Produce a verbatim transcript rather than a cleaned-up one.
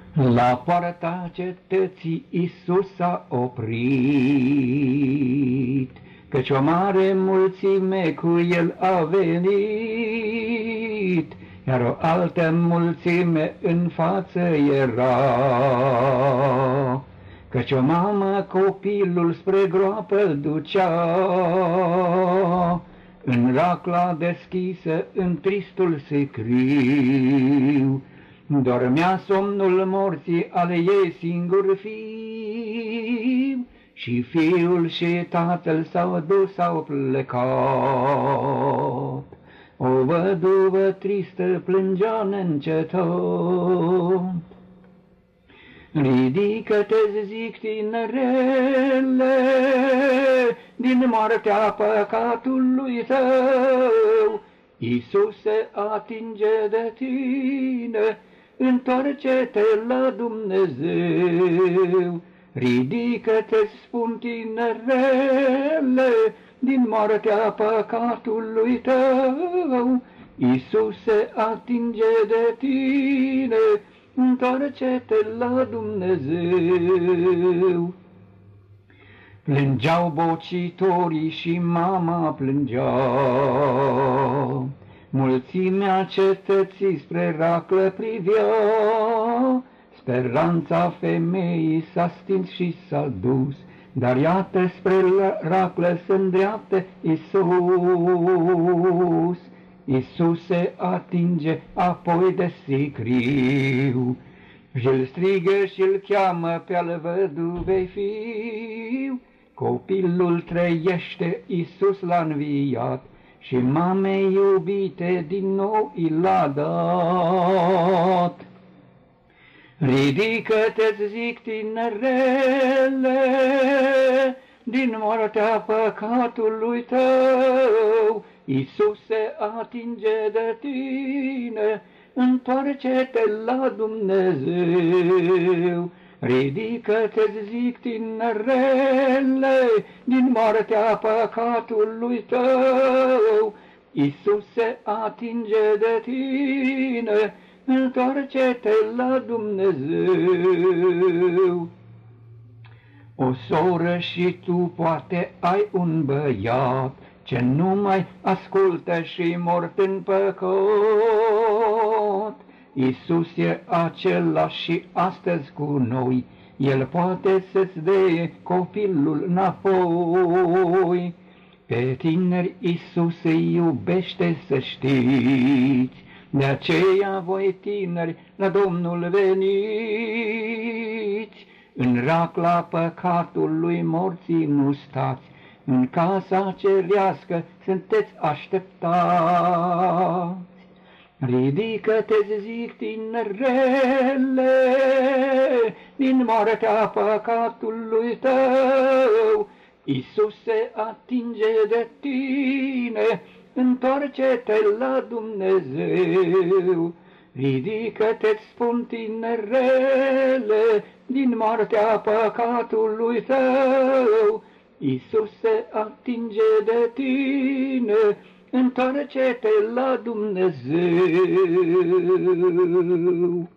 La poarta cetății Iisus a oprit, căci o mare mulțime cu el a venit, iar o altă mulțime în față era. Căci o mamă copilul spre groapă ducea, în racla deschisă, în tristul sicriu, dormea somnul morții ale ei singur fiu, și fiul și tatăl s-au dus, s-au plecat. O văduvă tristă plângea neîncetat. Ridică-te, zic, tinerele, din moartea păcatului tău. Iisus se atinge de tine, întoarce-te la Dumnezeu. Ridică-te, spun, tinerele, din moartea păcatului tău. Iisus se atinge de tine, întoarce-te la Dumnezeu. Plângeau bocitorii și mama plângea, mulțimea cetății spre raclă privea. Speranța femeii s-a stins și s-a dus, dar iată spre raclă se îndreaptă Iisus. Iisus se atinge apoi de sicriu, și-l strigă și-l cheamă pe-al văduvei fiu. Copilul trăiește, Iisus l-a înviat, și mamei iubite din nou i l-a dat. Ridică-te, zic, tinerele, din moartea păcatului tău. Iisus se atinge de tine, întoarce-te la Dumnezeu. Ridică-te, zic, tinerele, din moartea păcatului tău. Iisus se atinge de tine, întoarce-te la Dumnezeu. O soră, și tu poate ai un băiat ce nu mai ascultă și mort în păcat. Iisus e același și astăzi cu noi, El poate să-ți dea copilul înapoi. Pe tineri Iisus îi iubește, să știți, de aceea voi tineri la Domnul veniți. În racla păcatului morții nu stați, în casa cerească sunteți așteptați. Ridică-te, zic, tinerele, din moartea păcatului tău. Iisus se atinge de tine, întoarce-te la Dumnezeu. Ridică-te, spun, tinerele, din moartea păcatului tău. Iisus se atinge de tine, întoarce-te la Dumnezeu.